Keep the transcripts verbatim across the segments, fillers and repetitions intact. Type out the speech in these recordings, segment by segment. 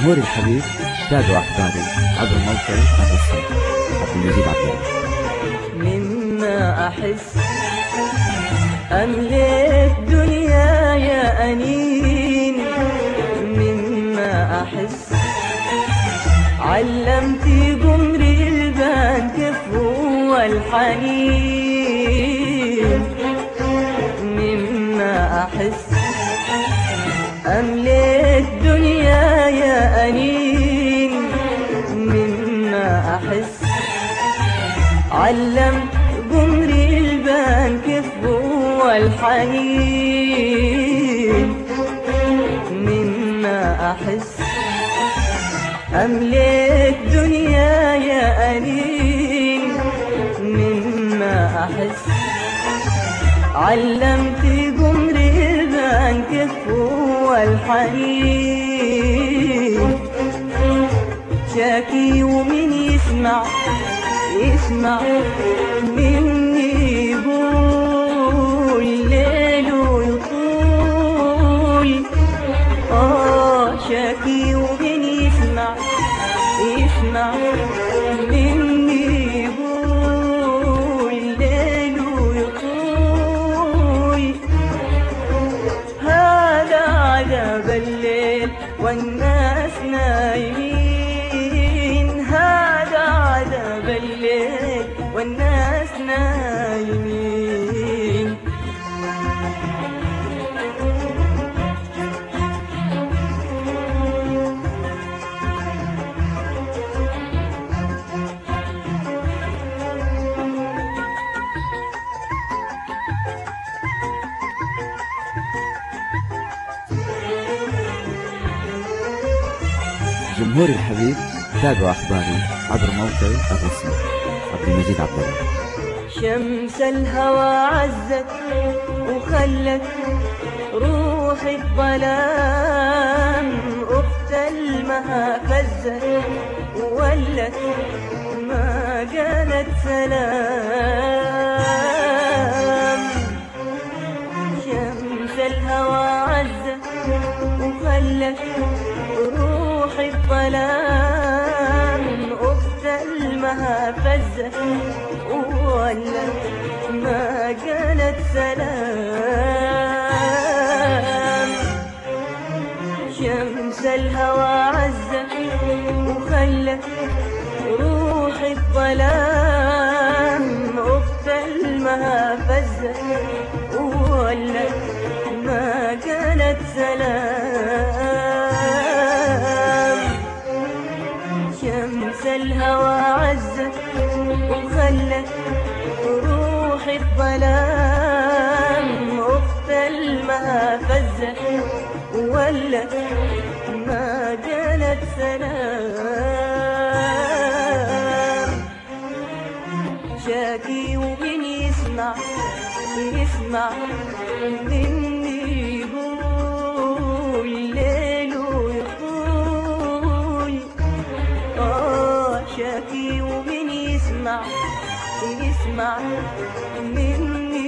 جمهوري الحبيب تابعوا أخباري عبر موقع الرسم عبد المجيد عبد الله. مما أحس أملك دنيا يا أنين، مما أحس علمتي قمري البان كيف هو الحنين، مما أحس أملك دنيا يا أنين، مما أحس علمت قمري البان كيف هو الحنين، مما أحس أملك دنيا يا أنين، مما أحس علمت قمري البان كيف هو الحنين. شاكي ومن يسمع يسمع مني يقول ليل ويطول، آه شاكي ومن يسمع يسمع مني يقول ليل ويطول. هذا عذاب الليل والناس نايمين، هذا عذاب الليل والناس نايمين. جمهوري الحبيب تابعوا أخباري عبر موقع الرسم عبد المجيد عبد الله. شمس الهوى عزت وخلت روحي الظلام، أخت المها فزت وولت ما قالت سلام. شمس الهوى عزت وخلت روحي الظلام، أخت المها فزت وولت ما قالت سلام. شمس الهوى عزت وخلت روحي الظلام، أخت المها فزت وولت ما قالت سلام. شمس الهوى عزت وخلت روحي الظلام، أخت المها فزت وولت ما قالت سلام. شاكي ومن يسمع يسمع مني يقول ليل ويطول، آه شاكي ومن يسمع يسمع مني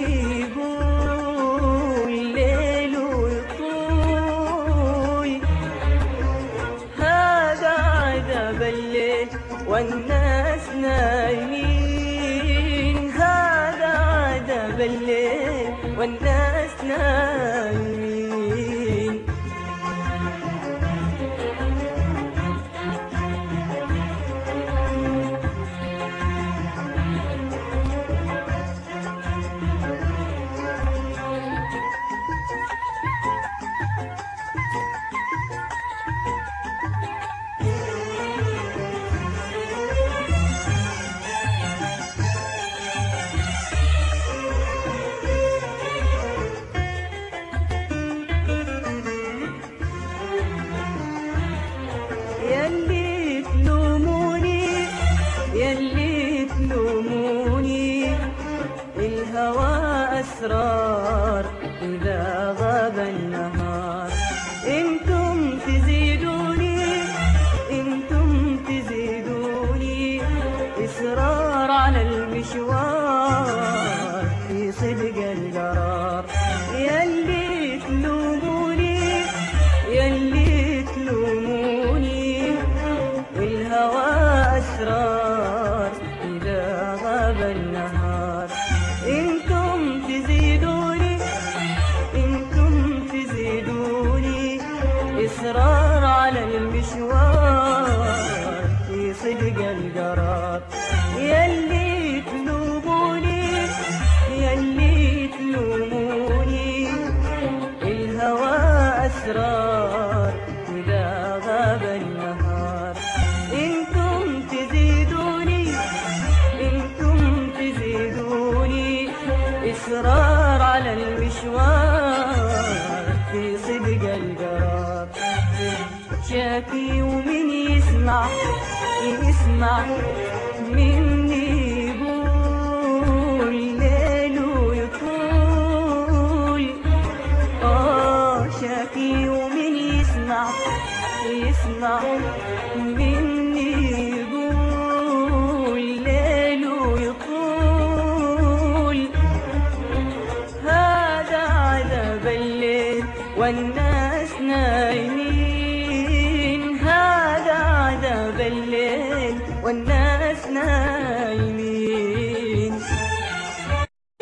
يقول ليل ويطول. هذا عذاب الليل والناس نايمين، هذا عذاب الليل والناس نايمين. يلي تلوموني يلي تلوموني، الهوى أسرار إذا غاب النهار. انتم تزيدوني انتم تزيدوني إصرار على المشوار في صدق القرار. يلي تلوموني يلي تلوموني، إصرار على المشوار في صدق القرار. شاكي ومن يسمع يسمع مني يقول ليله يطول. آه شاكي ومن يسمع يسمع مني يقول ليله يطول. هذا عذاب الليل والناس نايمين، هذا عذاب الليل والناس نايمين.